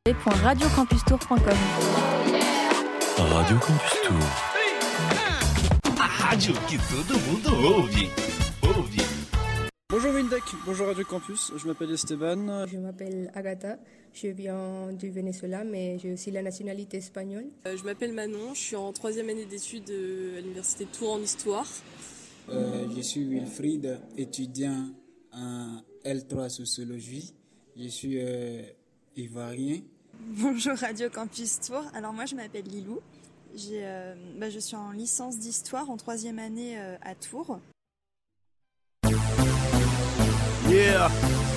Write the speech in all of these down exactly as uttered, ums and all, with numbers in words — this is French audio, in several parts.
radio campus tour point com. Radio Campus Tour. A rádio que todo mundo ouve. Ouve. Bonjour Windec, bonjour Radio Campus, je m'appelle Esteban. Je m'appelle Agatha, je viens du Venezuela mais j'ai aussi la nationalité espagnole. Euh, je m'appelle Manon, je suis en troisième année d'études à l'université de Tours en histoire. Euh, je suis Wilfried, étudiant en L trois sociologie. Je suis euh, ivoirien. Bonjour Radio Campus Tours, alors moi je m'appelle Lilou, J'ai, euh, bah, je suis en licence d'histoire en troisième année euh, à Tours. Yeah.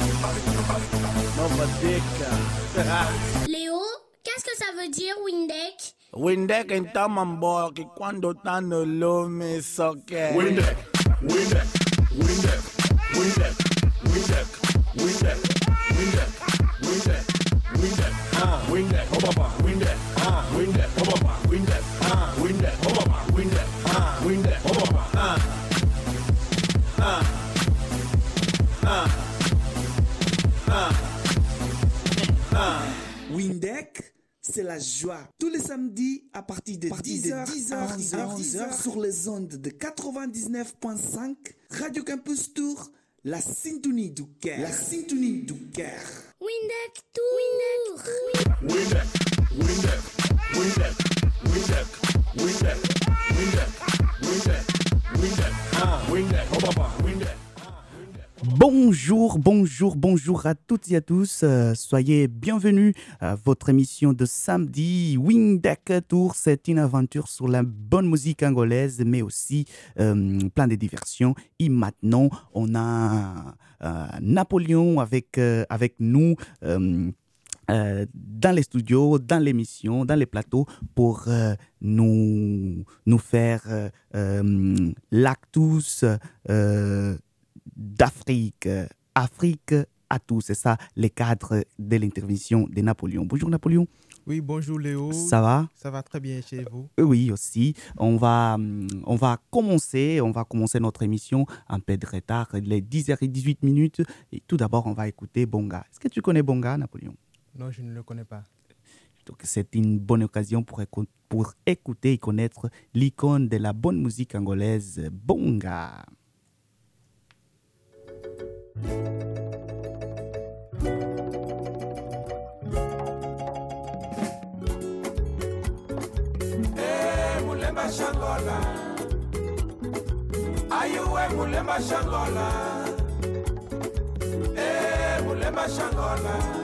Léo, qu'est-ce que ça veut dire Windec? Windec è tamambo che quando tanno l'uomo so che Windec, Windec, Windec, Windec, Windec, Windec, Windec, Windec, Windec, ah, Windec, oh papa, Windec, ah, Windec, oh papa, Windec, ah, Windec, oh papa, Windec, ah, Windec, oh papa, ah, ah, ah, ah, ah. Windec, c'est la joie. Tous les samedis à partir de dix heures à onze heures sur les ondes de quatre-vingt-dix-neuf virgule cinq Radio Campus Tour, la syntonie du cœur. La syntonie du cœur. Windec Tour. Windec, Windec, Windec, Windec, Windec, Windec, Windec, Windec, ah, Windec, oh papa, Windec. Bonjour, bonjour, bonjour à toutes et à tous. Euh, soyez bienvenus à votre émission de samedi Windec Tour. C'est une aventure sur la bonne musique angolaise, mais aussi euh, plein de diversions. Et maintenant, on a euh, Napoléon avec, euh, avec nous. Euh, Euh, dans les studios, dans l'émission, dans les plateaux pour euh, nous, nous faire euh, euh, l'actus euh, d'Afrique. Afrique à tous, c'est ça le cadre de l'intervention de Napoléon. Bonjour Napoléon. Oui, bonjour Léo. Ça va? Ça va très bien chez vous? Oui, aussi. On va, on va commencer, on va commencer notre émission un peu de retard. Il est dix heures dix-huit minutes. Et tout d'abord, on va écouter Bonga. Est-ce que tu connais Bonga, Napoléon? Non, je ne le connais pas. Donc, c'est une bonne occasion pour, éco- pour écouter et connaître l'icône de la bonne musique angolaise, Bonga. Eh, Mulemba Shangola. Ayuwe Mulemba Shangola. Eh, Mulemba Shangola.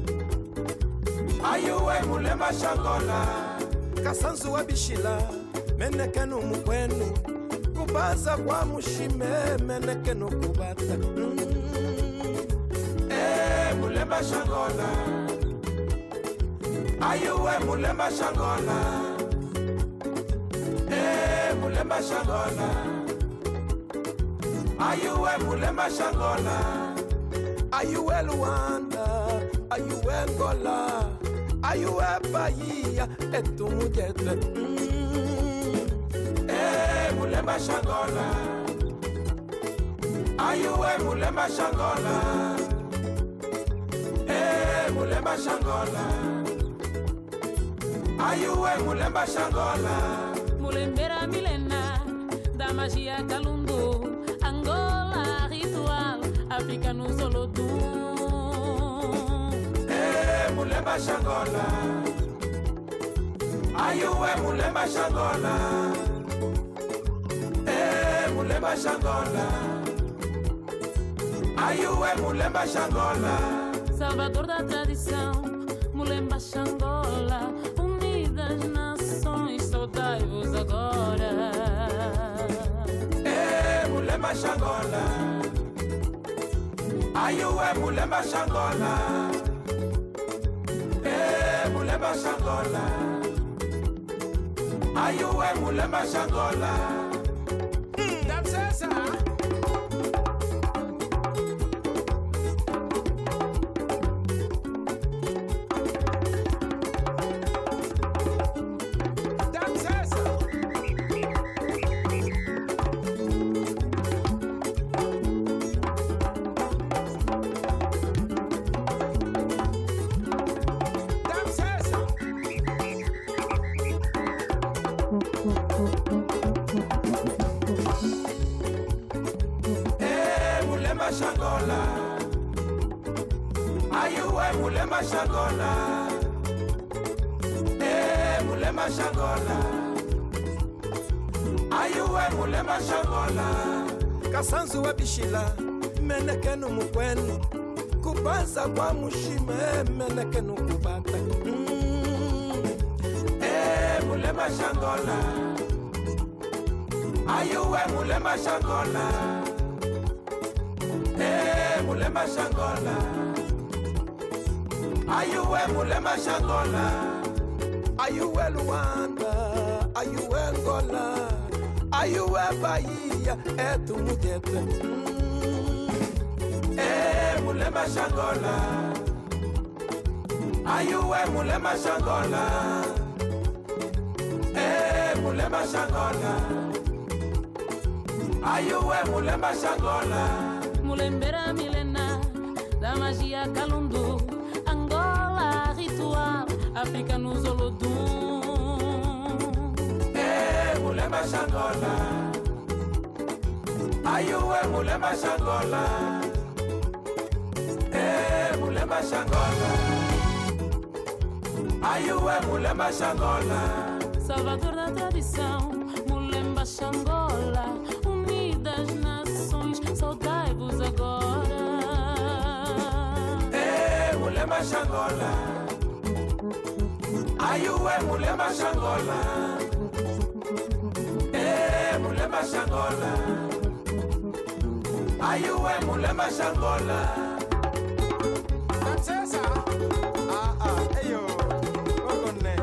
Ayuwe Mulemba Shangola. Kasanzu wa bishila menekenu mukwenu kubaza kwa mushime menekenu kubata mm. Eh, Mulemba Shangola. Ayuwe Mulemba Shangola. Eh, Mulemba Shangola. Ayuwe Mulemba Shangola. Ayuwe Luanda. Ayuwe Angola. Ayuwe Bahia. Etumujete mm. Eh, Mulemba Shangola. Ayuwe Mulemba Shangola. Eh, Mulemba Shangola. Ayuwe Mulemba Shangola. Mulembera Milena, da magia Kalundu, Angola ritual, África no Zolodum. Eh, Mulemba Shangola. Ayuwe Mulemba Shangola. Eh, Mulemba Shangola. Ayuwe Mulemba Shangola. Salvador da tradição, Mulemba Shangola. Unidas nações, saudai-vos agora. Eh, Mulemba Shangola. Ayuwe Mulemba Shangola. Eh, Mulemba Shangola. Ayuwe Mulemba Shangola. Mm, that's it, sir. Shangola. Ayuwe Mulema Shangola. Eh, Mulema Shangola. Ayuwe Mulema Shangola. Kasanzu wa bishila, menekenu mukwenu. Kubanza kwa mushime, menekenu kubata. Mm. Eh, Mulema Shangola. Ayuwe Mulema Shangola. Eh, Mulema Shangola. Ayuwe Mulema Shangola. Ayuwe Luanda. Ayuwe Ngola. Ayuwe Bahia. Etu mugete. Eh, Mulema Shangola. Ayuwe Mulema Shangola. Eh, Mulema Shangola. Ayuwe Mulema Shangola. Mulembera milena da magia Kalundu, Angola ritual, África nos Olodum. Eh, Mulema Shangola. Ayuwe Mulema Shangola. Eh, Mulema Shangola. Ayuwe Mulema Shangola. Salvador da tradição, Mulemba Xangola, unidas nações, saudai-vos agora. Eh, Mulema Shangola. Ayuwe Mulema Shangola. Eh, Mulema Shangola. Ayuwe Mulema Shangola. Princesa. Ah ah, eyo. Ogone.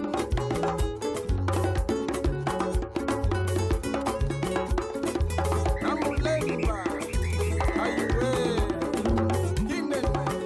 Namulemba. Ayuwe. Kinene.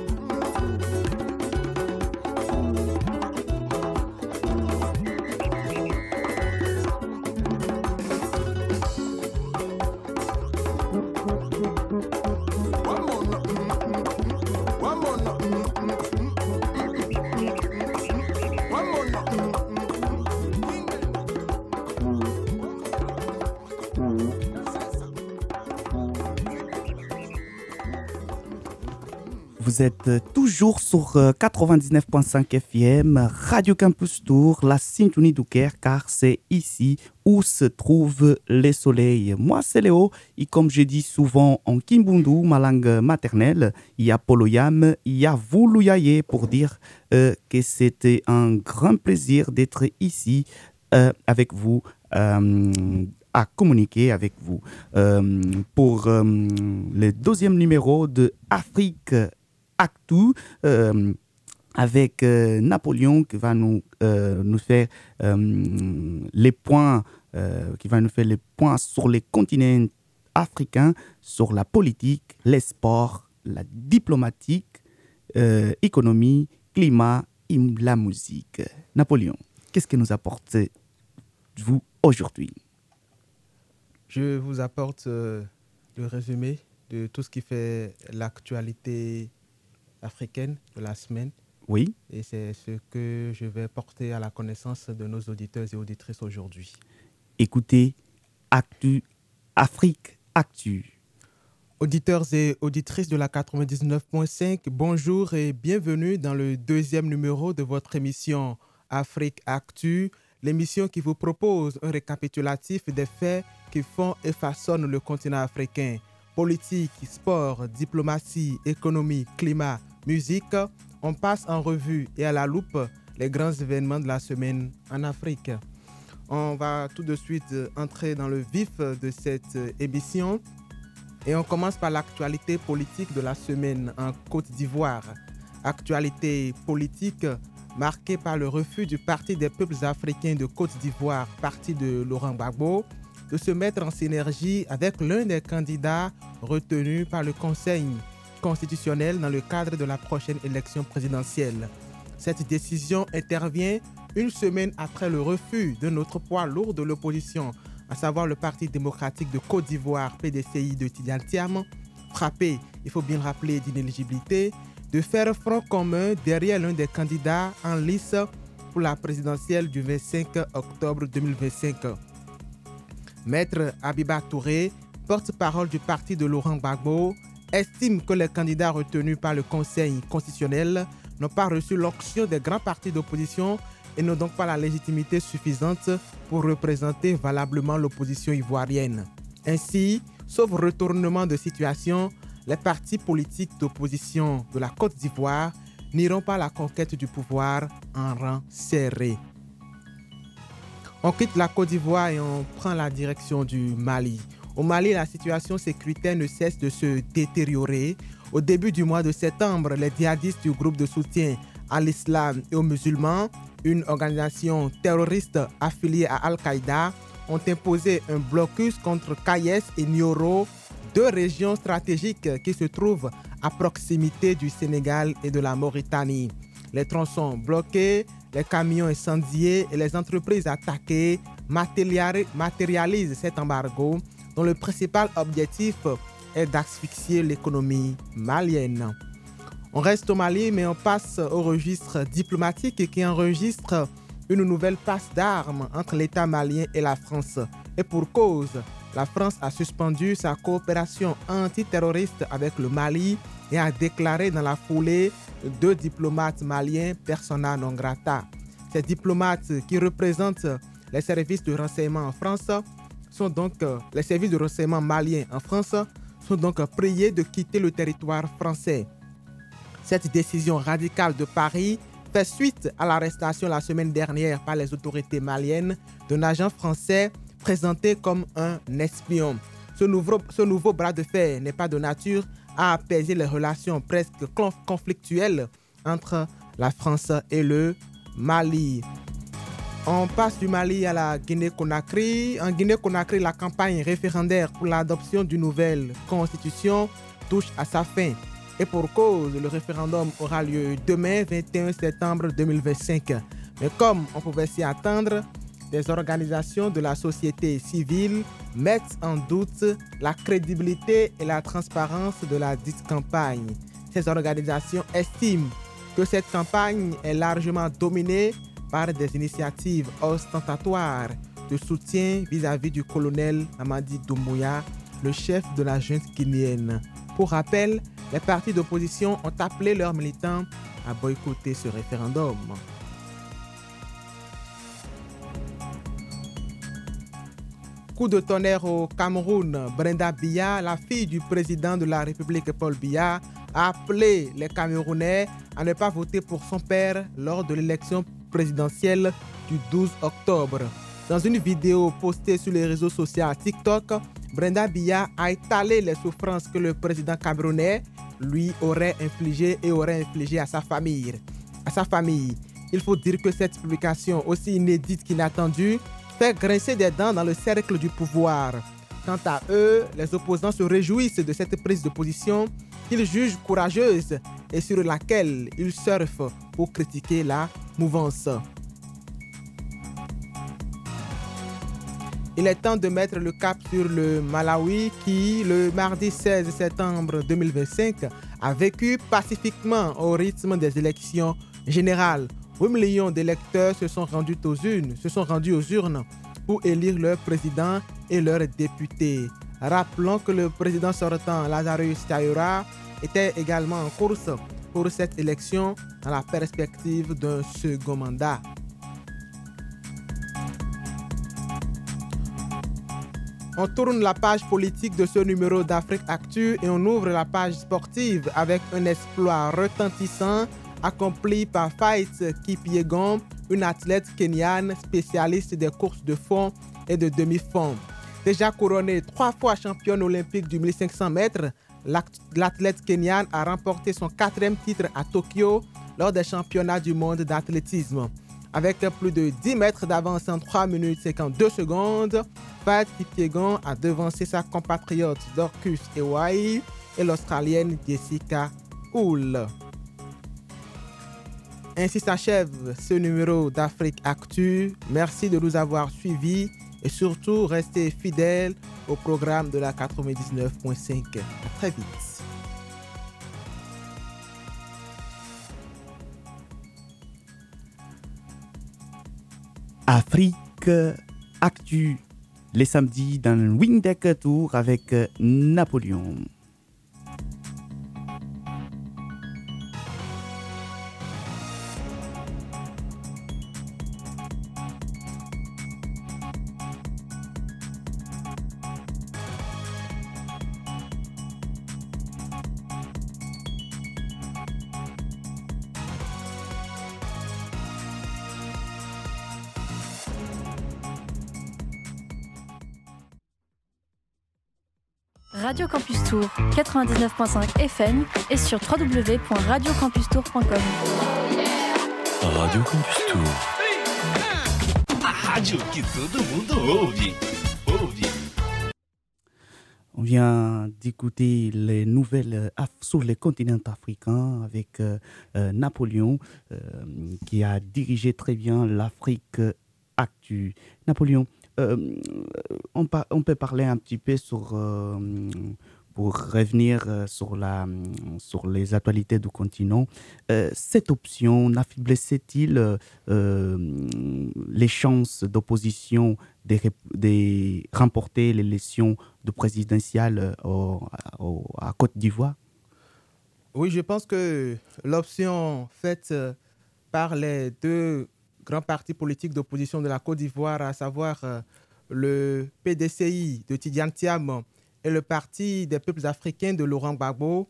Vous êtes toujours sur quatre-vingt-dix-neuf virgule cinq F M, Radio Campus Tour, la Sintonie du Caire, car c'est ici où se trouve le soleil. Moi, c'est Léo, et comme je dis souvent en Kimbundu, ma langue maternelle, il y a Poloyam, il y a Vuluyaye, pour dire euh, que c'était un grand plaisir d'être ici euh, avec vous. Euh, à communiquer avec vous euh, pour euh, le deuxième numéro de Afrique Actu euh, avec euh, Napoléon qui va nous, euh, nous faire euh, les points euh, qui va nous faire les points sur les continents africains, sur la politique, les sports, la diplomatique, euh, économie, climat et la musique. Napoléon, qu'est-ce que nous apportez-vous aujourd'hui? Je vous apporte euh, le résumé de tout ce qui fait l'actualité africaine de la semaine. Oui. Et c'est ce que je vais porter à la connaissance de nos auditeurs et auditrices aujourd'hui. Écoutez, Actu, Afrique Actu. Auditeurs et auditrices de la quatre-vingt-dix-neuf virgule cinq, bonjour et bienvenue dans le deuxième numéro de votre émission Afrique Actu, l'émission qui vous propose un récapitulatif des faits qui font et façonnent le continent africain. Politique, sport, diplomatie, économie, climat, musique, on passe en revue et à la loupe les grands événements de la semaine en Afrique. On va tout de suite entrer dans le vif de cette émission et on commence par l'actualité politique de la semaine en Côte d'Ivoire. Actualité politique marquée par le refus du Parti des peuples africains de Côte d'Ivoire, parti de Laurent Gbagbo, de se mettre en synergie avec l'un des candidats retenus par le Conseil constitutionnel dans le cadre de la prochaine élection présidentielle. Cette décision intervient une semaine après le refus d'un autre poids lourd de l'opposition, à savoir le Parti démocratique de Côte d'Ivoire, P D C I de Tidiane Thiam, frappé, il faut bien le rappeler, d'inéligibilité, de faire front commun derrière l'un des candidats en lice pour la présidentielle du vingt-cinq octobre deux mille vingt-cinq. Maître Abiba Touré, porte-parole du parti de Laurent Gbagbo, estime que les candidats retenus par le Conseil constitutionnel n'ont pas reçu l'onction des grands partis d'opposition et n'ont donc pas la légitimité suffisante pour représenter valablement l'opposition ivoirienne. Ainsi, sauf retournement de situation, les partis politiques d'opposition de la Côte d'Ivoire n'iront pas à la conquête du pouvoir en rang serré. On quitte la Côte d'Ivoire et on prend la direction du Mali. Au Mali, la situation sécuritaire ne cesse de se détériorer. Au début du mois de septembre, les djihadistes du groupe de soutien à l'islam et aux musulmans, une organisation terroriste affiliée à Al-Qaïda, ont imposé un blocus contre Kayes et Nioro, deux régions stratégiques qui se trouvent à proximité du Sénégal et de la Mauritanie. Les tronçons bloqués, les camions incendiés et les entreprises attaquées matérialisent cet embargo dont le principal objectif est d'asphyxier l'économie malienne. On reste au Mali, mais on passe au registre diplomatique qui enregistre une nouvelle passe d'armes entre l'État malien et la France. Et pour cause, la France a suspendu sa coopération antiterroriste avec le Mali et a déclaré dans la foulée deux diplomates maliens persona non grata. Ces diplomates qui représentent les services de renseignement en France sont donc les services de renseignement maliens en France sont donc priés de quitter le territoire français. Cette décision radicale de Paris fait suite à l'arrestation la semaine dernière par les autorités maliennes d'un agent français présenté comme un espion. Ce nouveau, ce nouveau bras de fer n'est pas de nature à apaiser les relations presque conflictuelles entre la France et le Mali. On passe du Mali à la Guinée-Conakry. En Guinée-Conakry, la campagne référendaire pour l'adoption d'une nouvelle constitution touche à sa fin. Et pour cause, le référendum aura lieu demain, vingt et un septembre deux mille vingt-cinq. Mais comme on pouvait s'y attendre, des organisations de la société civile mettent en doute la crédibilité et la transparence de la dite campagne. Ces organisations estiment que cette campagne est largement dominée par des initiatives ostentatoires de soutien vis-à-vis du colonel Amadi Doumbouya, le chef de la junte guinéenne. Pour rappel, les partis d'opposition ont appelé leurs militants à boycotter ce référendum. Coup de tonnerre au Cameroun, Brenda Biya, la fille du président de la République Paul Biya, a appelé les Camerounais à ne pas voter pour son père lors de l'élection présidentielle du douze octobre. Dans une vidéo postée sur les réseaux sociaux TikTok, Brenda Biya a étalé les souffrances que le président camerounais lui aurait infligées et aurait infligées à sa famille. À sa famille. Il faut dire que cette publication, aussi inédite qu'inattendue, fait grincer des dents dans le cercle du pouvoir. Quant à eux, les opposants se réjouissent de cette prise de position qu'ils jugent courageuse et sur laquelle ils surfent pour critiquer la mouvance. Il est temps de mettre le cap sur le Malawi qui, le mardi seize septembre deux mille vingt-cinq, a vécu pacifiquement au rythme des élections générales. huit millions d'électeurs se sont rendus aux urnes, se sont rendus aux urnes pour élire leur président et leurs députés. Rappelons que le président sortant, Lazarus Chaura, était également en course pour cette élection dans la perspective d'un second mandat. On tourne la page politique de ce numéro d'Afrique Actu et on ouvre la page sportive avec un exploit retentissant accompli par Faith Kipyegon, une athlète kenyane spécialiste des courses de fond et de demi-fond. Déjà couronnée trois fois championne olympique du mille cinq cents mètres, l'athlète kenyane a remporté son quatrième titre à Tokyo lors des championnats du monde d'athlétisme. Avec plus de dix mètres d'avance en trois minutes cinquante-deux secondes, Faith Kipyegon a devancé sa compatriote Dorcus Ewayi et l'Australienne Jessica Hull. Ainsi s'achève ce numéro d'Afrique Actu. Merci de nous avoir suivis et surtout restez fidèles au programme de la quatre-vingt-dix-neuf virgule cinq. À très vite. Afrique Actu, les samedis dans le Windeck Tour avec Napoléon. Radio Campus Tour, quatre-vingt-dix-neuf virgule cinq F M et sur w w w point radio campus tour point com. Radio Campus Tour. A rádio que todo mundo ouve. Ouve. On vient d'écouter les nouvelles af- sur le continent africain avec euh, euh, Napoléon euh, qui a dirigé très bien l'Afrique Actu. Napoléon, euh, on, par- on peut parler un petit peu sur, euh, pour revenir sur, la, sur les actualités du continent. Euh, cette option n'affaiblissait-il euh, les chances d'opposition de, de remporter l'élection de présidentielle au, au, à Côte d'Ivoire? Oui, je pense que l'option faite par les deux grands partis politiques d'opposition de la Côte d'Ivoire, à savoir euh, le P D C I de Tidiane Thiam et le Parti des peuples africains de Laurent Gbagbo,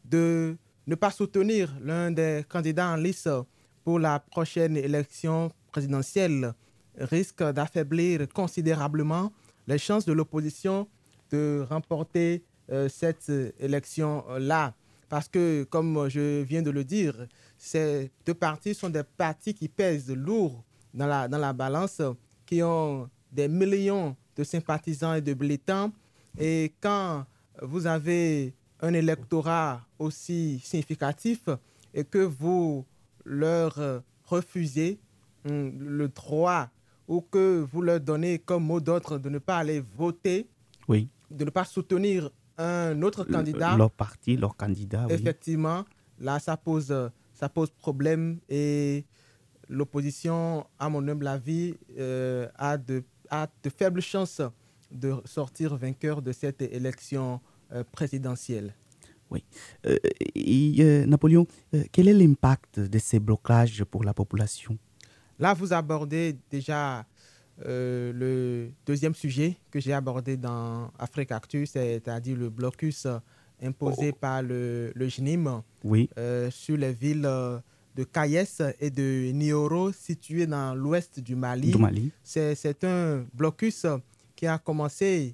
de ne pas soutenir l'un des candidats en lice pour la prochaine élection présidentielle, risque d'affaiblir considérablement les chances de l'opposition de remporter euh, cette élection-là. Parce que, comme je viens de le dire, ces deux partis sont des partis qui pèsent lourd dans la, dans la balance, qui ont des millions de sympathisants et de militants. Et quand vous avez un électorat aussi significatif et que vous leur refusez hum, le droit ou que vous leur donnez comme mot d'ordre de ne pas aller voter, oui. de ne pas soutenir un autre candidat, Le, leur parti, leur candidat, effectivement, oui. Là, ça pose, ça pose problème et l'opposition, à mon humble avis, euh, a, de, a de faibles chances de sortir vainqueur de cette élection euh, présidentielle. Oui. Euh, et, euh, Napoléon, euh, quel est l'impact de ces blocages pour la population? Là, vous abordez déjà euh, le deuxième sujet que j'ai abordé dans Afrique Actu, c'est-à-dire le blocus imposé oh. par le, le J N I M oui. euh, sur les villes de Kayes et de Nioro, situées dans l'ouest du Mali. Du Mali. C'est, c'est un blocus qui a commencé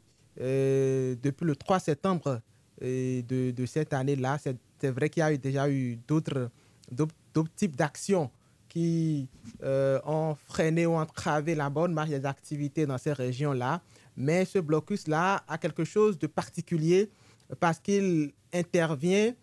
euh, depuis le trois septembre euh, de, de cette année-là. C'est, c'est vrai qu'il y a eu, déjà eu d'autres, d'autres, d'autres types d'actions qui euh, ont freiné ou entravé la bonne marche des activités dans ces régions-là. Mais ce blocus-là a quelque chose de particulier parce qu'il intervient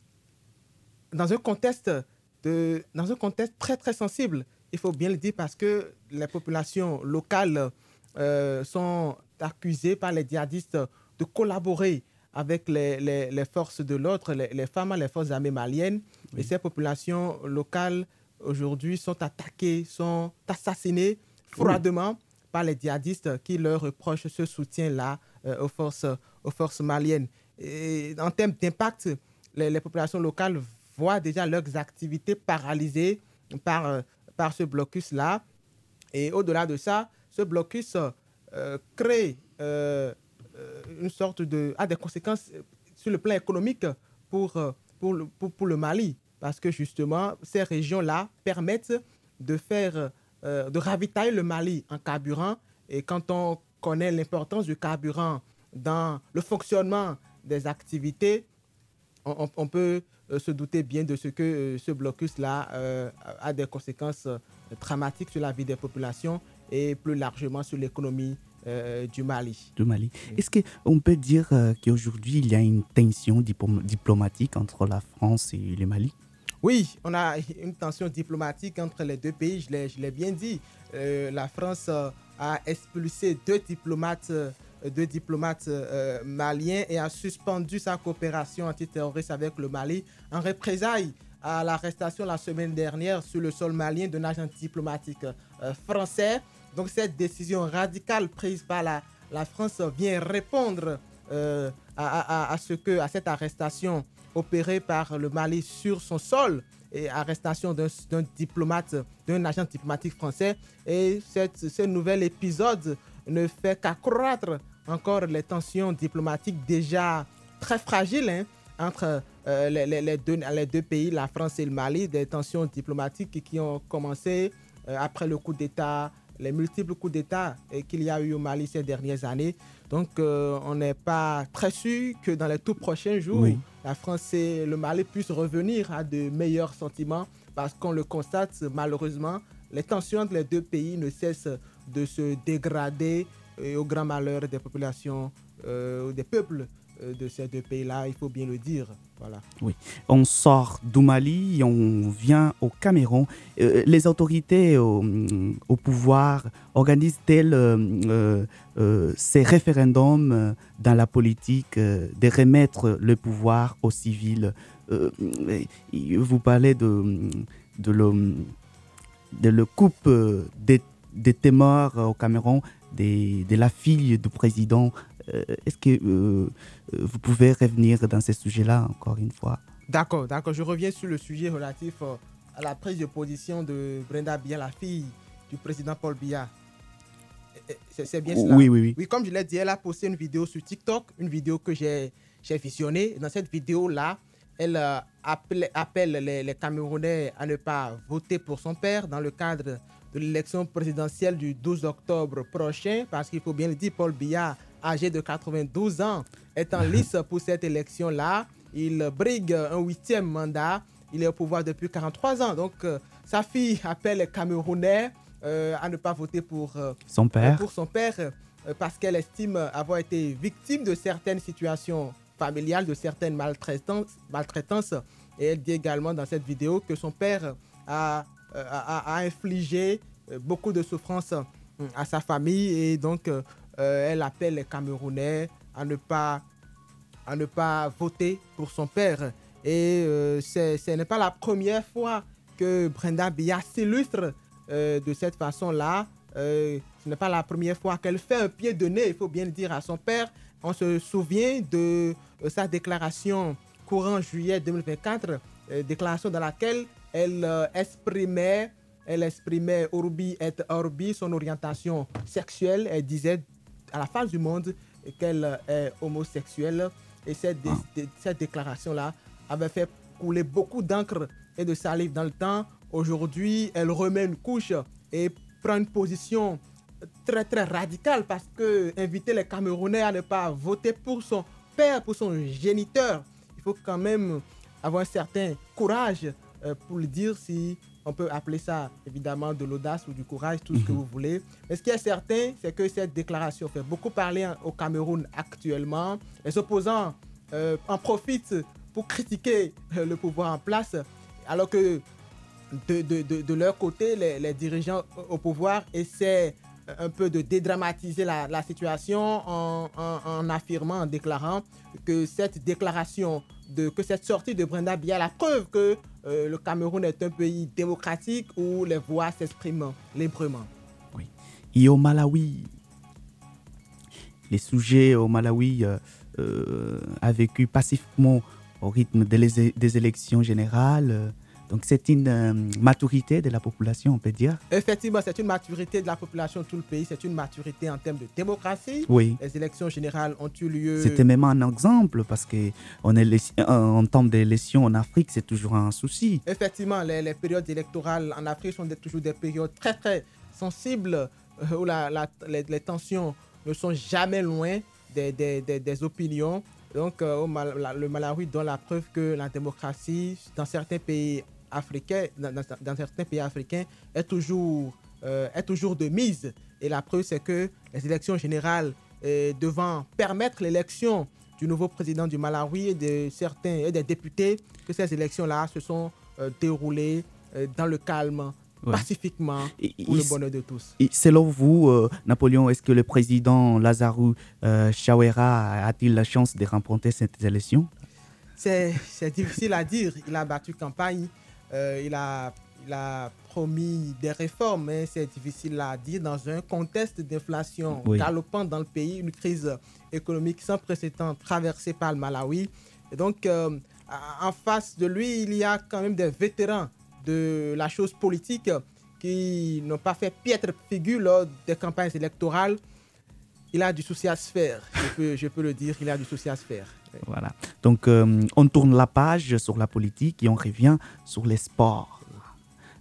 dans un contexte, de, dans un contexte très, très sensible. Il faut bien le dire parce que les populations locales euh, sont accusées par les djihadistes de collaborer avec les, les, les forces de l'ordre, les, les femmes, les forces armées maliennes. Oui. Et ces populations locales aujourd'hui sont attaquées, sont assassinées froidement oui. par les djihadistes qui leur reprochent ce soutien-là euh, aux, forces, aux forces maliennes. Et en termes d'impact, les, les populations locales voient déjà leurs activités paralysées par, euh, par ce blocus-là. Et au-delà de ça, ce blocus euh, crée euh, une sorte de... a des conséquences sur le plan économique pour, pour, le, pour, pour le Mali. Parce que justement, ces régions-là permettent de faire, euh, de ravitailler le Mali en carburant. Et quand on connaît l'importance du carburant dans le fonctionnement des activités, on, on peut euh, se douter bien de ce que euh, ce blocus-là euh, a des conséquences euh, dramatiques sur la vie des populations et plus largement sur l'économie euh, du Mali. Du Mali. Est-ce qu'on peut dire euh, qu'aujourd'hui, il y a une tension diplom- diplomatique entre la France et le Mali? Oui, on a une tension diplomatique entre les deux pays, je l'ai, je l'ai bien dit. Euh, la France euh, a expulsé deux diplomates, euh, deux diplomates euh, maliens et a suspendu sa coopération antiterroriste avec le Mali en représailles à l'arrestation la semaine dernière sur le sol malien d'un agent diplomatique euh, français. Donc cette décision radicale prise par la, la France vient répondre euh, à, à, à, ce que, à cette arrestation opérée par le Mali sur son sol et arrestation d'un, d'un diplomate, d'un agent diplomatique français. Et cette, ce nouvel épisode ne fait qu'accroître encore les tensions diplomatiques déjà très fragiles hein, entre euh, les, les, les, deux, les deux pays, la France et le Mali, des tensions diplomatiques qui ont commencé euh, après le coup d'État les multiples coups d'État qu'il y a eu au Mali ces dernières années. Donc, euh, on n'est pas très sûr que dans les tout prochains jours, oui. la France et le Mali puissent revenir à de meilleurs sentiments parce qu'on le constate malheureusement, les tensions entre les deux pays ne cessent de se dégrader et au grand malheur des populations, euh, des peuples euh, de ces deux pays-là, il faut bien le dire. Voilà. Oui, on sort du Mali, on vient au Cameroun. Euh, les autorités au, au pouvoir organisent-elles euh, euh, ces référendums euh, dans la politique euh, de remettre le pouvoir aux civils? euh, Vous parlez de, de, le, de la coupe des, des témoins au Cameroun, des, de la fille du président. Euh, est-ce que euh, vous pouvez revenir dans ces sujets-là encore une fois? D'accord, d'accord. Je reviens sur le sujet relatif euh, à la prise de position de Brenda Biya, la fille du président Paul Biya. C'est, c'est bien cela? Oui, oui, oui. Oui, comme je l'ai dit, elle a posté une vidéo sur TikTok, une vidéo que j'ai, j'ai visionnée. Dans cette vidéo-là, elle euh, appelle, appelle les, les Camerounais à ne pas voter pour son père dans le cadre de l'élection présidentielle du douze octobre prochain, parce qu'il faut bien le dire, Paul Biya, âgé de quatre-vingt-douze ans, est en lice pour cette élection-là. Il brigue un huitième mandat. Il est au pouvoir depuis quarante-trois ans. Donc, euh, sa fille appelle les Camerounais euh, à ne pas voter pour euh, son père, euh, pour son père euh, parce qu'elle estime avoir été victime de certaines situations familiales, de certaines maltraitances. maltraitances. Et elle dit également dans cette vidéo que son père a, a, a infligé beaucoup de souffrances à sa famille et donc euh, Euh, elle appelle les Camerounais à ne pas, à ne pas voter pour son père. Et euh, c'est, ce n'est pas la première fois que Brenda Biya s'illustre euh, de cette façon-là. Euh, ce n'est pas la première fois qu'elle fait un pied de nez, il faut bien le dire, à son père. On se souvient de euh, sa déclaration courant juillet deux mille vingt-quatre, euh, déclaration dans laquelle elle euh, exprimait, elle exprimait Urbi et Orbi, son orientation sexuelle. Elle disait à la face du monde qu'elle est homosexuelle. Et cette, dé- dé- cette déclaration-là avait fait couler beaucoup d'encre et de salive dans le temps. Aujourd'hui, elle remet une couche et prend une position très, très radicale parce que inviter les Camerounais à ne pas voter pour son père, pour son géniteur, il faut quand même avoir un certain courage euh, pour le dire, si on peut appeler ça évidemment de l'audace ou du courage, tout ce que vous voulez. Mais ce qui est certain, c'est que cette déclaration fait beaucoup parler au Cameroun actuellement. Les opposants euh, en profitent pour critiquer euh, le pouvoir en place, alors que de, de, de, de leur côté, les, les dirigeants au pouvoir essaient un peu de dédramatiser la, la situation en, en, en affirmant, en déclarant que cette déclaration, de, que cette sortie de Brenda Biya, la preuve que euh, le Cameroun est un pays démocratique où les voix s'expriment librement. Oui. Et au Malawi, les sujets au Malawi euh, euh, a vécu pacifiquement au rythme des, des élections générales. Euh, Donc c'est une euh, maturité de la population, on peut dire. Effectivement, c'est une maturité de la population de tout le pays. C'est une maturité en termes de démocratie. Oui. Les élections générales ont eu lieu. C'était même un exemple parce que on est en termes d'élections en Afrique, c'est toujours un souci. Effectivement, les, les périodes électorales en Afrique sont des, toujours des périodes très très sensibles euh, où la, la, les, les tensions ne sont jamais loin des, des, des, des opinions. Donc euh, au Mal, la, le Malawi donne la preuve que la démocratie dans certains pays africain, dans, dans, dans certains pays africains, est toujours, euh, est toujours de mise. Et la preuve, c'est que les élections générales euh, devant permettre l'élection du nouveau président du Malawi et de certains et des députés, que ces élections-là se sont euh, déroulées euh, dans le calme, ouais. pacifiquement, et, pour et, le bonheur de tous. Et selon vous, euh, Napoléon, est-ce que le président Lazarou euh, Chaouera a-t-il la chance de remporter cette élection? C'est, c'est difficile à dire. Il a battu campagne. Euh, il, a, il a promis des réformes, mais c'est difficile à dire dans un contexte d'inflation oui. galopante dans le pays, une crise économique sans précédent traversée par le Malawi. Et donc, euh, en face de lui, il y a quand même des vétérans de la chose politique qui n'ont pas fait piètre figure lors des campagnes électorales. Il a du souci à se faire, je peux, je peux le dire, il a du souci à se faire. Voilà. Donc, euh, on tourne la page sur la politique et on revient sur les sports.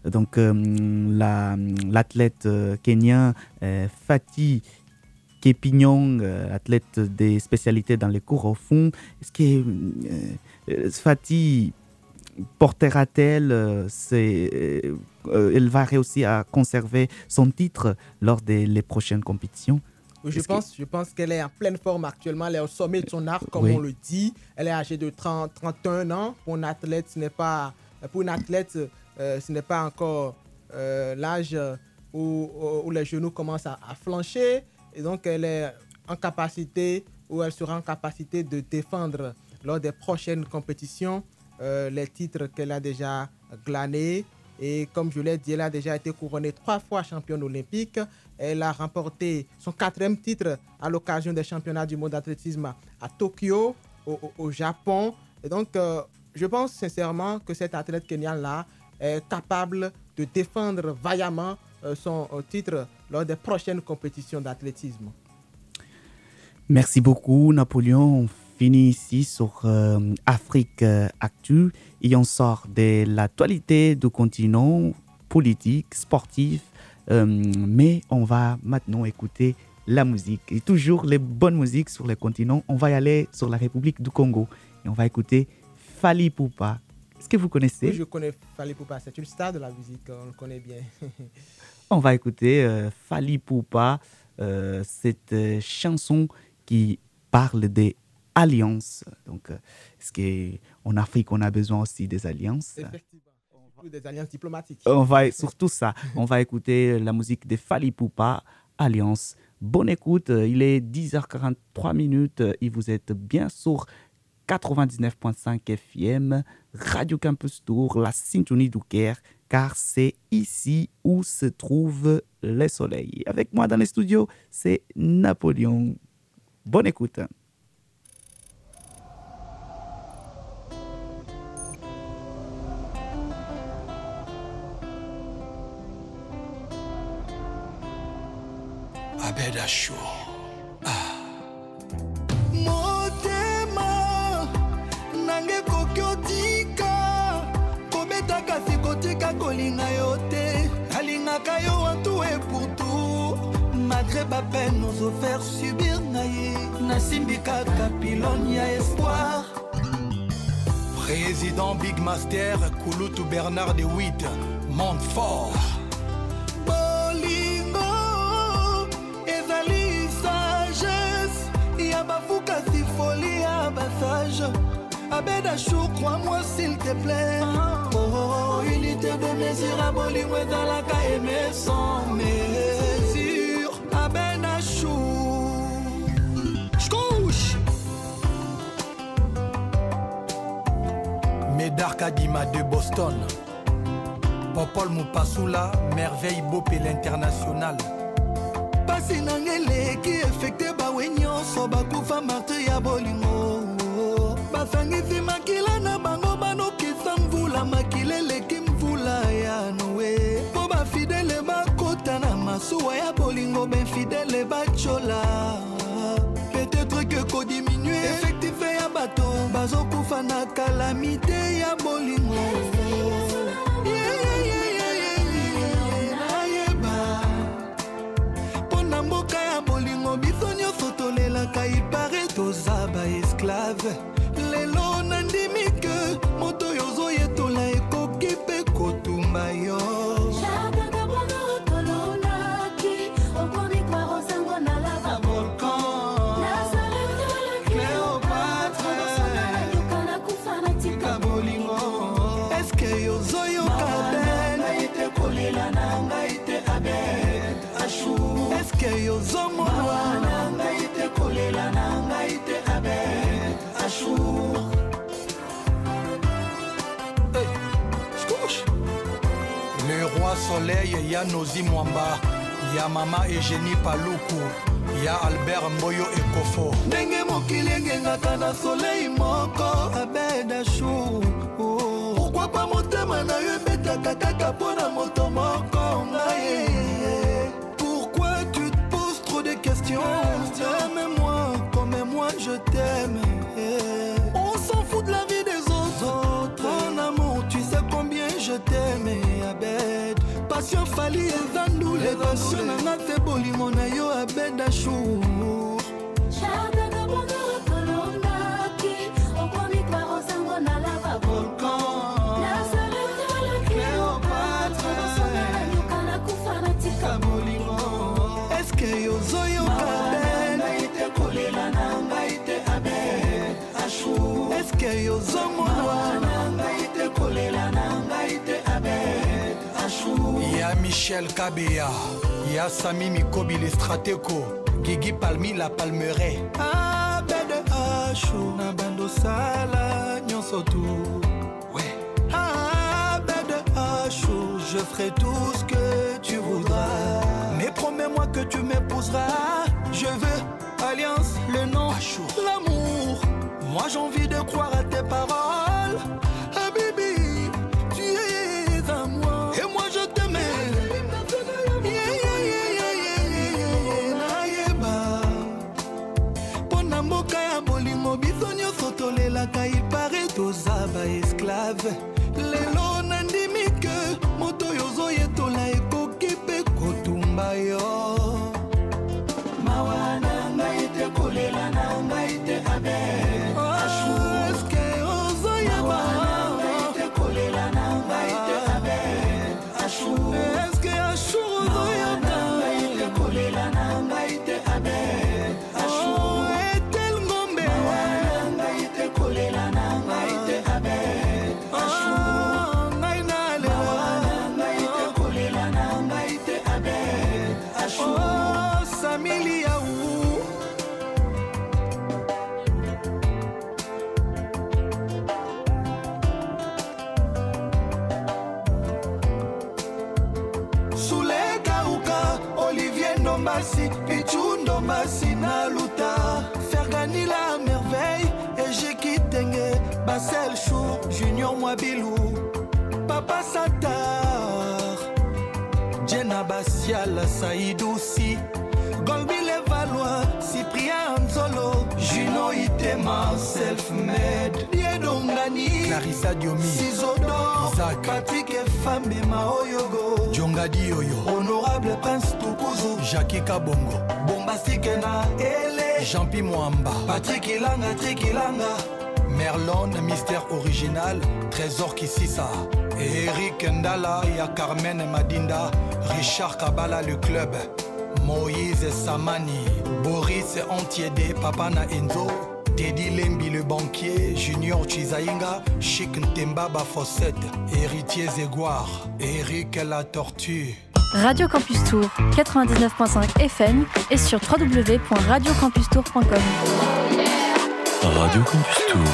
Donc, euh, la, l'athlète euh, kenyan euh, Fatih Kepignon, euh, athlète des spécialités dans les cours au fond, est-ce que euh, Fatih portera-t-elle, euh, c'est, euh, elle va réussir à conserver son titre lors des les prochaines compétitions? Je pense, que... je pense qu'elle est en pleine forme actuellement. Elle est au sommet de son art, comme oui. on le dit. Elle est âgée de trente, trente et un ans. Pour une athlète, ce n'est pas, pour une athlète, euh, ce n'est pas encore euh, l'âge où, où les genoux commencent à, à flancher. Et donc, elle est en capacité, ou elle sera en capacité de défendre lors des prochaines compétitions euh, les titres qu'elle a déjà glanés. Et comme je l'ai dit, elle a déjà été couronnée trois fois championne olympique. Elle a remporté son quatrième titre à l'occasion des championnats du monde d'athlétisme à Tokyo, au, au, au Japon. Et donc, euh, je pense sincèrement que cette athlète kenyane-là est capable de défendre vaillamment euh, son euh, titre lors des prochaines compétitions d'athlétisme. Merci beaucoup, Napoléon. On finit ici sur euh, Afrique euh, Actu et on sort de l'actualité du continent politique, sportif. Euh, mais on va maintenant écouter la musique. Et toujours les bonnes musiques sur le continent. On va y aller sur la République du Congo et on va écouter Fally Ipupa. Est-ce que vous connaissez? Oui, je connais Fally Ipupa. C'est une star de la musique, on le connaît bien. On va écouter euh, Fally Ipupa, euh, cette euh, chanson qui parle des alliances. Donc, euh, est-ce qu'en Afrique, on a besoin aussi des alliances? Effectivement. Des alliances diplomatiques. On va, surtout ça, on va écouter la musique de Fally Ipupa, Alliance. Bonne écoute, il est dix heures quarante-trois minutes et vous êtes bien sur quatre-vingt-dix-neuf virgule cinq F M, Radio Campus Tour, la syntonie du Caire, car c'est ici où se trouve le soleil. Avec moi dans les studios, c'est Napoléon. Bonne écoute. Abeda Show. Ah. Motema nange kokiotika kobeta kasi kotika kolinga yo te alingaka yo wantu et pour tout malgré ba peine nous offert subir naye nasimbika kapilon ya espoir. Président Big Master Kulutu Bernard de Witt Montfort. Abeda Chou, crois-moi s'il te plaît. Oh, oh, unité de mesure à Bolingwe dans la caille, mais sans mesure. Abeda Chou. J'couche. Médard Kadima de Boston. Popol Moupassoula, merveille Bopé l'international. Passi nangele qui effecté bawenyo so bakufa marté ya bolingo. Basangizi makila na bango banokisa mvula makilele kimvula ya nowe. Po ba fidèle bakota na masuwa ya bolingo ben fidèle bachola. Peut-être que ko diminuer effectif ya bato bazokufa na calamité ya bolingo. Esclave lelo nandimike moto yozo yetola ekoki pe kotumba yo Jabaka bono tolona ki okomi kwa rosango na lava volcan Nazareth le Cléopâtre yokana kufana tika bolingo eske yozo yoka na ite kolela na ngaite abed ashu eske yozo mwana na ngaite kolela na ngaite Hey, le roi soleil, ya Nozi Mwamba, ya Mama Eugénie Paluku, ya Albert Mboyo Ekofo. Ndenge mokili ngengaka na soleil moko Abeda Chou. Pourquoi pas motema na yo ebetaka kaka mpona moto moko ngaye. Pourquoi tu te poses trop de questions? Aime-moi comme moi je t'aime. On s'en fout de la vie des autres. En amour, tu sais combien je t'aime, Abel. équation fali eza ndule équation nanga te bolingo na yo abeda chou eske yozoyoka eske yozomona ya Michel Kabeya, ya Sami Mikobi le Strateko, Gigi Palmi la Palmeret. abede ashu na bando sala nyonso tu ouais. abede ashu je ferai tout ce que tu voudras mais promets-moi que tu m'épouseras je veux alliance le nom l'amour moi j'ai envie de croire à tes paroles Habibi tu es à moi et moi je t'aimais yeah, yeah, yeah, yeah, yeah, yeah, nayeba pona mboka ya bolingo biso nyonso tolelaka il paraît toza baesclave lelo nandimi ke moto oyo ozoyetola ekoki mpe kotumba yo mawa na ngai te kolela na ngai te abe eske ozoyeba eske ashu ozoyoka etel ngombe ngai nalela samili yau Olivier Ndombasi, Pichou Ndombasi, Naluta, Fergani la merveille, et j'ai quitté Bassel Chou, Junior Mwabilou, Papa Satar, Jenna Bassial, Saïdou Si, Golbi Levalois, Cyprien Anzolo, Juno Itema, Self-Made, Diedongani, Clarissa Diomi, Sizodo, Isaac, Patrick Efambe, Maoyogo, Djonga Dioyo, Honorable Prince Tukuzu, Jackie Kabongo, Bombastique na Ele, Jean-Pi Mwamba, Patrick Ilanga, Trick Ilanga, Merlon, Mystère Original, Trésor Kississa, Eric Ndala, ya Carmen Madinda, Richard Kabala, le club, Moïse Samani, Boris Antiede, Papa na Enzo, Teddy Lembi le banquier, Junior Chizainga, Chic Ntemba Bafossette, Héritier Zégoire, Eric la Tortue. Radio Campus Tour quatre-vingt-dix-neuf virgule cinq F M et sur w w w point radio campus tour point com. Radio Campus Tour.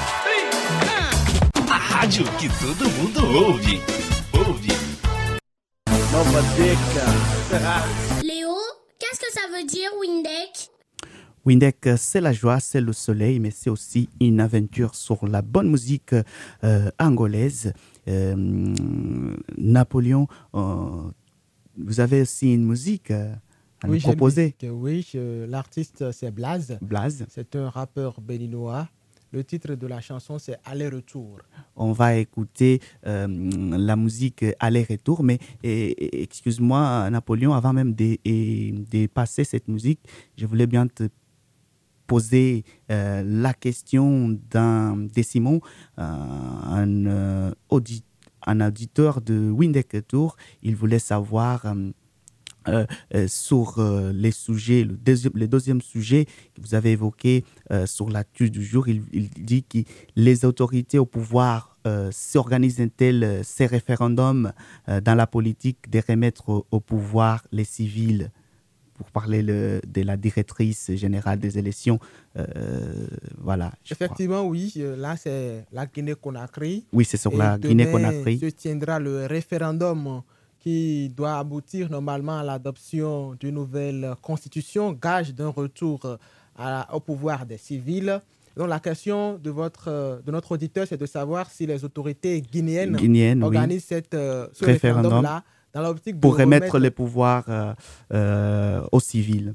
A rádio que todo mundo ouve. Ouve. Nova Deca. Léo, qu'est-ce que ça veut dire, Windek? Windek, c'est la joie, c'est le soleil, mais c'est aussi une aventure sur la bonne musique euh, angolaise. Euh, Napoléon, euh, vous avez aussi une musique euh, à oui, nous proposer. Musique, oui, je, l'artiste c'est Blaze. Blaze. C'est un rappeur béninois. Le titre de la chanson c'est Aller-retour. On va écouter euh, la musique Aller-retour, mais et, et, excuse-moi Napoléon, avant même de, et, de passer cette musique, je voulais bien te poser euh, la question d'un de Simon, euh, un, euh, audit, un auditeur de Windek Tour. Il voulait savoir euh, euh, euh, sur euh, les sujets, le, deuxi- le deuxième sujet que vous avez évoqué euh, sur l'actu du jour. Il, il dit que les autorités au pouvoir euh, s'organisent-elles euh, ces référendums euh, dans la politique de remettre au, au pouvoir les civils? Pour parler le, de la directrice générale des élections. Euh, voilà. Effectivement, crois. oui. Là, c'est la Guinée-Conakry. Oui, c'est sur Et la Guinée-Conakry. Se tiendra le référendum qui doit aboutir normalement à l'adoption d'une nouvelle constitution, gage d'un retour à, au pouvoir des civils. Donc, la question de, votre, de notre auditeur, c'est de savoir si les autorités guinéennes, guinéennes organisent oui. cette, ce référendum-là. Référendum dans l'optique pour de remettre remettre les pouvoirs euh, euh, aux civils.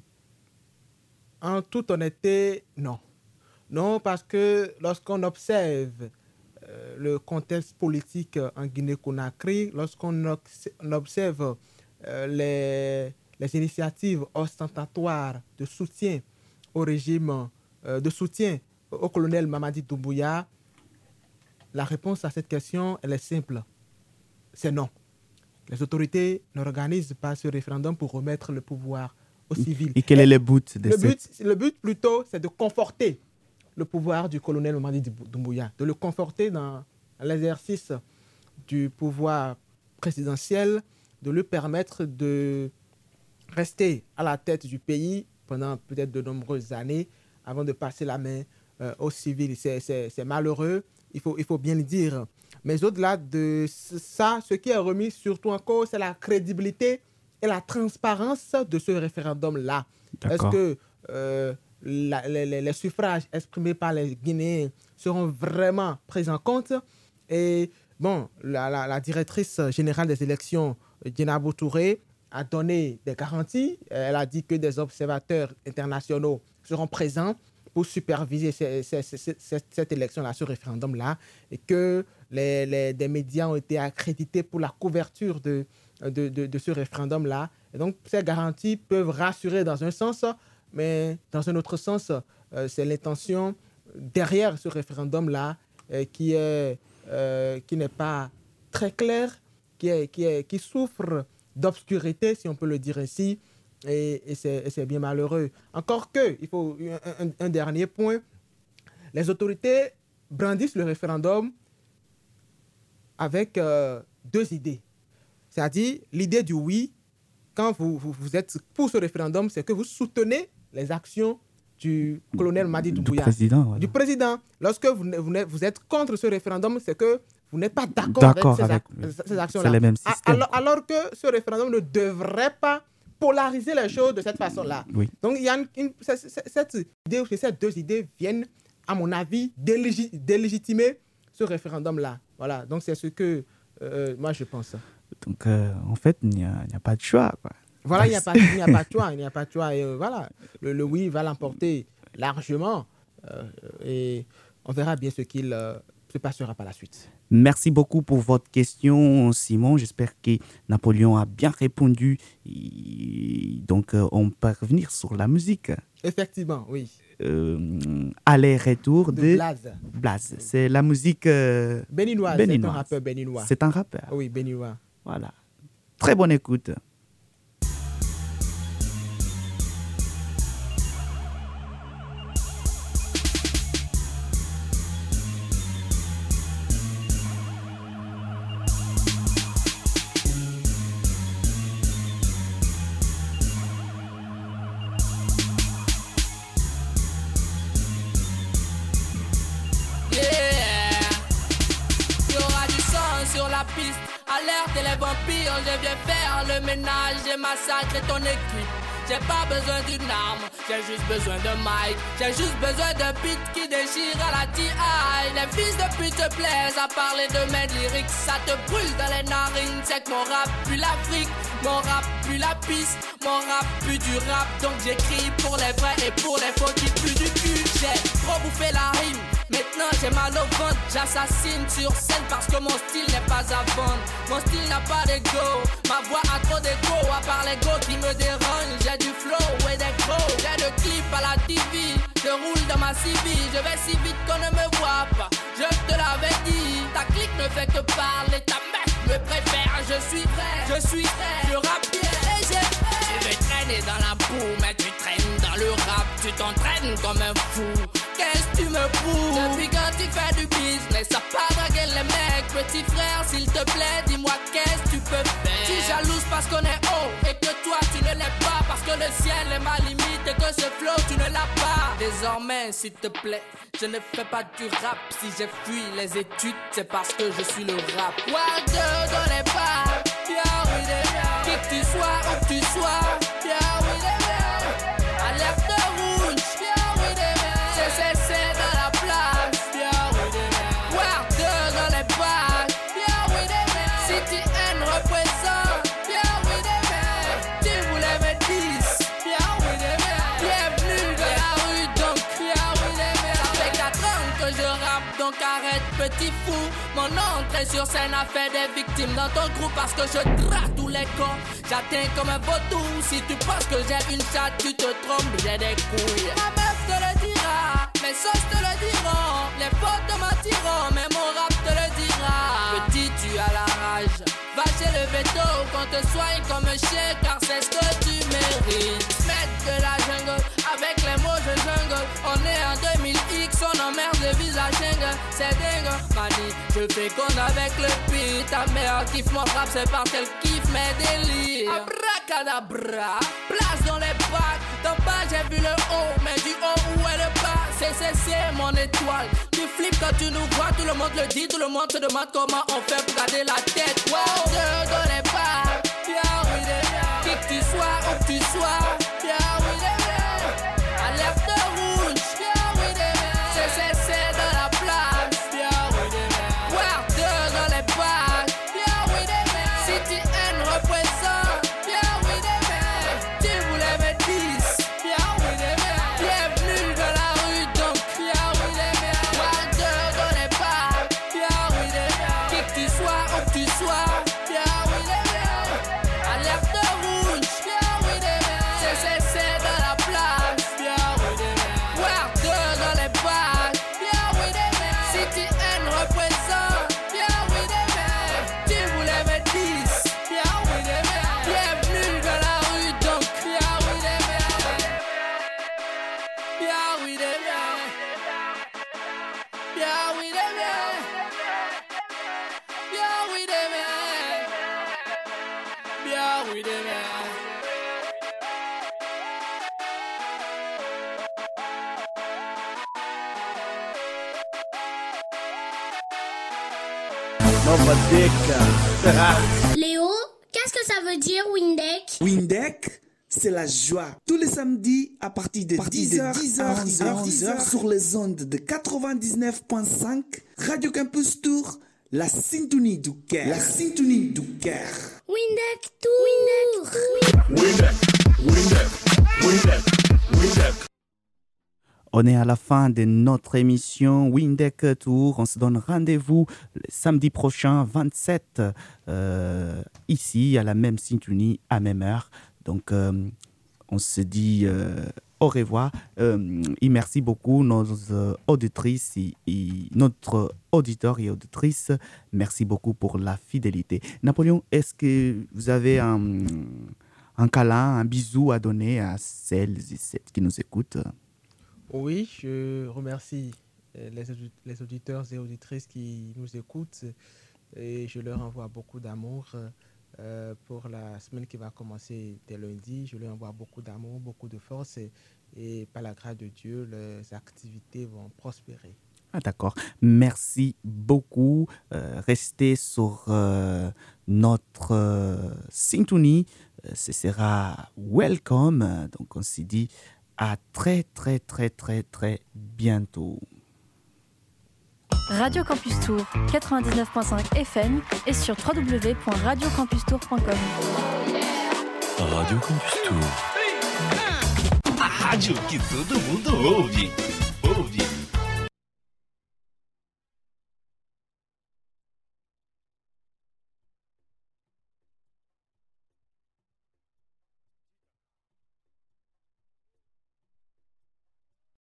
En toute honnêteté, non. Non, parce que lorsqu'on observe euh, le contexte politique en Guinée-Conakry, lorsqu'on observe euh, les, les initiatives ostentatoires de soutien au régime, euh, de soutien au colonel Mamadi Doumbouya, la réponse à cette question, elle est simple. C'est non. Les autorités n'organisent pas ce référendum pour remettre le pouvoir aux civils. Et quel Et est le but de le cette... but, le but, plutôt, c'est de conforter le pouvoir du colonel Mamadi Doumbouya, de le conforter dans l'exercice du pouvoir présidentiel, de lui permettre de rester à la tête du pays pendant peut-être de nombreuses années avant de passer la main euh, aux civils. C'est, c'est, c'est malheureux, il faut, il faut bien le dire. Mais au-delà de ça, ce qui est remis surtout en cause, c'est la crédibilité et la transparence de ce référendum-là. D'accord. Est-ce que euh, la, les, les suffrages exprimés par les Guinéens seront vraiment pris en compte? Et bon, la, la, la directrice générale des élections, Djenabou Touré, a donné des garanties. Elle a dit que des observateurs internationaux seront présents pour superviser ces, ces, ces, ces, cette élection-là, ce référendum-là, et que les, les, des médias ont été accrédités pour la couverture de, de, de, de ce référendum-là. Et donc, ces garanties peuvent rassurer dans un sens, mais dans un autre sens, euh, c'est l'intention derrière ce référendum-là euh, qui, est, euh, qui n'est pas très claire, qui, est, qui, est, qui souffre d'obscurité, si on peut le dire ainsi, et, et, c'est, et c'est bien malheureux. Encore que, il faut un, un, un dernier point, les autorités brandissent le référendum avec euh, deux idées. C'est-à-dire, l'idée du oui, quand vous, vous, vous êtes pour ce référendum, c'est que vous soutenez les actions du colonel Mamadi Doumbouya. Du président. Voilà. Du président. Lorsque vous, vous, vous êtes contre ce référendum, c'est que vous n'êtes pas d'accord, d'accord avec ces, avec, ac- ces actions-là. C'est le même système. Alors, alors que ce référendum ne devrait pas polariser les choses de cette façon-là. Oui. Donc, il y a une, une, cette, cette idée, ces deux idées viennent, à mon avis, délégit, délégitimer ce référendum-là. Voilà, donc c'est ce que euh, moi je pense. Donc, euh, en fait, il n'y a, a pas de choix, quoi. Voilà, il n'y a, pas, il n'y a pas de choix, il n'y a pas de choix. Et euh, voilà, le, le oui va l'emporter largement. Euh, et on verra bien ce qu'il euh, se passera par la suite. Merci beaucoup pour votre question, Simon. J'espère que Napoléon a bien répondu. Et donc, euh, on peut revenir sur la musique. Effectivement, oui. Euh, aller-retour de, de Blaze. Blaze. C'est la musique euh, béninoise. béninoise. C'est un rappeur béninois. C'est un rappeur. Oui, béninois. Voilà. Très bonne écoute. Alerte les vampires, je viens faire le ménage et massacrer ton équipe. J'ai pas besoin d'une arme, j'ai juste besoin de mic. J'ai juste besoin d'un beat qui déchire à la T I. Les fils de pute te plaisent à parler de mes lyrics. Ça te brûle dans les narines, c'est que mon rap pue l'Afrique. Mon rap pue la piste, mon rap pue du rap. Donc j'écris pour les vrais et pour les faux qui puent du cul. J'ai trop bouffé la rime. Maintenant j'ai mal au ventre, j'assassine sur scène parce que mon style n'est pas à vendre. Mon style n'a pas d'ego, ma voix a trop d'ego. À part l'ego qui me dérange, j'ai du flow et des crocs. J'ai le clip à la T V, je roule dans ma C V. Je vais si vite qu'on ne me voit pas, je te l'avais dit. Ta clique ne fait que parler, ta mec me préfère. Je suis vrai, je suis vrai, je rappe bien et j'ai fait. Tu veux traîner dans la boue, mais tu traînes dans le rap. Tu t'entraînes comme un fou, qu'est-ce que tu me fous? Depuis quand tu fais du business, ça pas draguer les mecs. Petit frère, s'il te plaît, dis-moi qu'est-ce que tu peux faire. Tu jalouses parce qu'on est haut et que toi tu ne l'es pas. Parce que le ciel est ma limite et que ce flow tu ne l'as pas. Désormais, s'il te plaît, je ne fais pas du rap. Si j'ai fui les études, c'est parce que je suis le rap. What de dans les bars, bien oui des biens. Qui que tu sois, où que tu sois, bien oui des biens. Alerte rouge, bien oui des biens. C'est c'est c'est dans la place, bien oui des biens. What de dans les bars, bien oui des biens. City N représente, bien oui des biens. Tu voulais me dix, bien oui des biens. Bienvenue dans la rue, donc bien oui des biens. Ça fait quatre ans que je rappe, donc donc arrête petit fou. Mon entrée sur scène a fait des victimes dans ton groupe parce que je traque tous les corps. J'atteins comme un vautour. Si tu penses que j'ai une chatte, tu te trompes, j'ai des couilles. Ma meuf te le dira, mes sauces te le diront, les potes te mentiront, mais mon rap te le dira. Petit, tu as la rage, va chez le veto, qu'on te soigne comme un chien, car c'est ce que tu mérites. Mettre de la jungle, avec les mots je jungle. On est en deux mille X, on emmerde le visage jungle. C'est dingue, mani, je fais con avec le beat. Ta mère kiffe mon rap, c'est parce qu'elle kiffe mes délires. Abracadabra, place dans les bacs. D'en bas j'ai vu le haut, mais du haut où est le bas? C'est, c'est, c'est mon étoile. Tu flippes quand tu nous vois, tout le monde le dit, tout le monde se demande comment on fait pour garder la tête. Wow, de dans les bacs, bien oui, qui que tu sois, où que tu sois, bien oui, alerte rouge, bien oui, c'est, c'est, c'est dans la place, bien oui, wow, de dans les bacs, bien oui, City N représente, bien oui, tu voulais me dix, bien oui, bienvenue dans la rue, donc bien oui, wow, de dans les bacs, bien oui, qui que tu sois, où que tu sois, bien oui, alerte rouge, bien oui, c'est, c'est, c'est dans la place, bien oui, wow, de dans les bacs, bien oui, City N représente, bien oui, tu voulais me dix, bien oui, bienvenue dans la rue, donc bien oui, bien oui, bien oui, bien oui, bien oui, Léo, qu'est-ce que ça veut dire, Windek? Windek, c'est la joie. Tous les samedis à partir de dix heures à onze heures sur les ondes de quatre-vingt-dix-neuf point cinq, Radio Campus Tour, la syntonie du cœur. La syntonie du cœur. Windek Tour. Windek, Windek, Windek, Windek. On est à la fin de notre émission Windek Tour. On se donne rendez-vous le samedi prochain, vingt-sept, euh, ici, à la même syntonie, à même heure. Donc, euh, on se dit euh, au revoir. Euh, et merci beaucoup, nos euh, auditrices et, et notre auditeur et auditrice. Merci beaucoup pour la fidélité. Napoléon, est-ce que vous avez un, un câlin, un bisou à donner à celles et ceux qui nous écoutent? Oui, je remercie les, les auditeurs et auditrices qui nous écoutent et je leur envoie beaucoup d'amour euh, pour la semaine qui va commencer dès lundi. Je leur envoie beaucoup d'amour, beaucoup de force et, et par la grâce de Dieu, les activités vont prospérer. Ah, d'accord. Merci beaucoup. Euh, restez sur euh, notre euh, syntonie. Euh, ce sera welcome. Donc, on s'est dit à très, très, très, très, très bientôt. Radio Campus Tour, quatre-vingt-dix-neuf point cinq F M et sur w w w point radio campus tour point com. Radio Campus Tour. A rádio que todo mundo ouve.